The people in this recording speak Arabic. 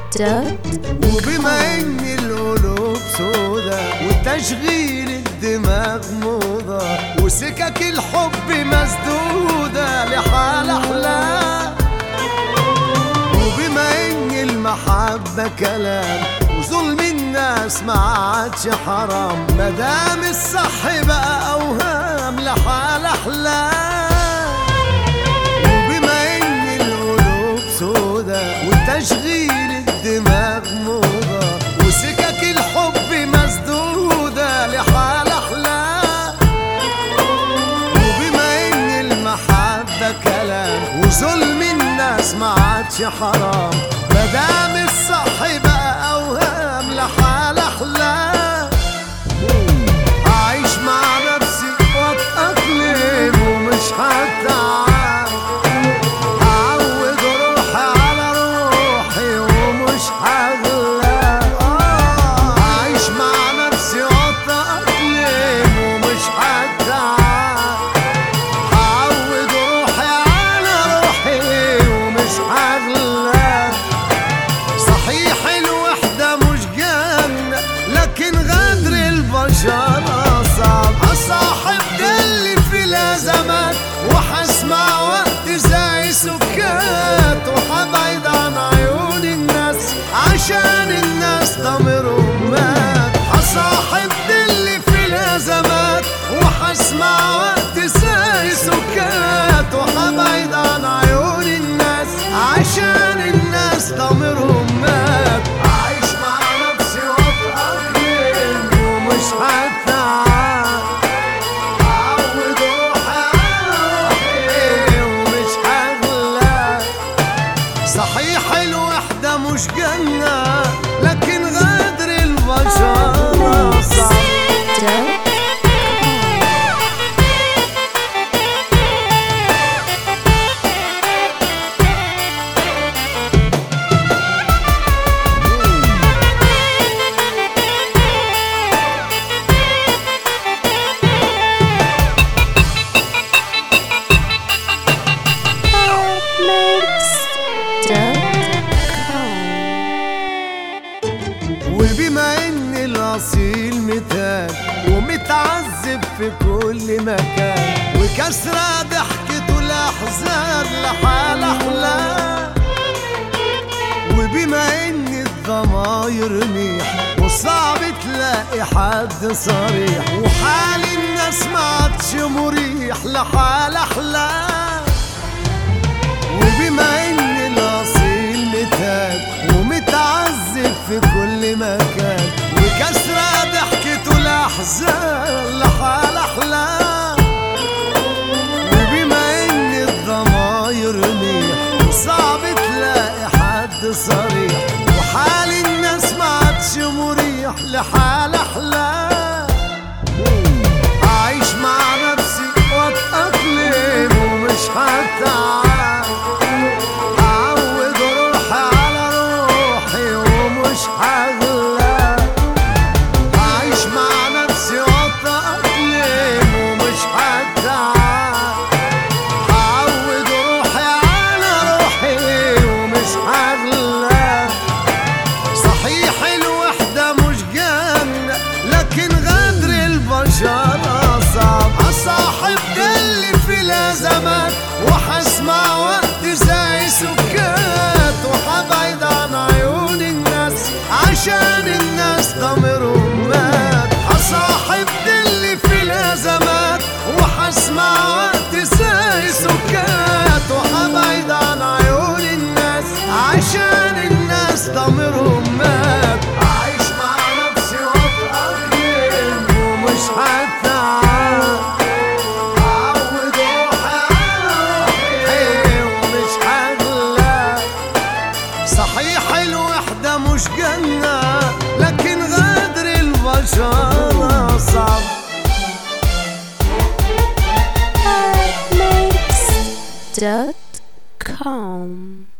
وبما ان القلوب سودا وتشغيل الدماغ موضة وسكك الحب مسدودة لحال احلام، وبما ان المحبة كلام وظلم الناس ما عادش حرام، مدام الصح بقى اوهام لحال احلام، وبما ان القلوب سودا وتشغيل الدماغ موضة وسكك الحب مسدودة لحال احلام، وبما ان المحبة كلام وظلم الناس ما عادش حرام، مدام الصح بقى اوهام لحال احلام، اعيش مع نفسي واتأقلم ومش هتعب، اعود روحي على روحي ومش هغلب، اعيش مع نفسي واتأقلم ومش هتعب، اعود روحي على روحي ومش هغلب، صحيح الوحدة مش جنة لكن غدر البشر صعب، اصاحب ده اللي في الازمات وحسمع وقت زي سكات، وحبعد عن عيون الناس عشان الناس ضميرهم مات، هصاحب ده اللي في الازمات وحسمع وقت زي سكات، وحبعد عن عيون الناس عشان الناس ضميرهم مات، اعيش مع نفسي واتأقلم ومش هتعب، اعود روحي على روحي ومش هغلب، صحيح الوحدة مش جنة لكن غدر البشر صعب. وبما ان الاصيل متاج ومتعذب في كل مكان وكسرة ضحكته الاحزان لحال احلام، وبما ان الضماير ميح وصعب تلاقي حد صريح وحال الناس ما عادش مريح لحال احلام، وبما ان الاصيل متاج ومتعذب في كل مكان وكسرة ضحكته الاحزان لحال احلام، وبما ان الضماير ميح وصعب تلاقي حد صريح وحال الناس ما عادش مريح لحال احلام، اعيش مع نفسي واتأقلم ومش هتعب، اعود روحي على روحي ومش هغلب، اعيش مع نفسي واتأقلم ومش هتعب، اعود روحي على روحي ومش هغلب، صحيح الوحدة مش جنة لكن غدر البشر صعب، اصاحب ده اللي في الازمات وحسمع وقت زي سكات، وحبعد عن عيون الناس عشان الناس ضميرهم مات، هصاحب ده اللي في الازمات وحسمع وقت زي سكات، وحبعد عن عيون الناس عشان الناس ضميرهم مات، اعيش مع نفسي واتأقلم ومش هتعب، اعود روحي على روحي ومش هغلب، صحيح الوحدة مش جنة لكن غدر البشر صعب. Mix.com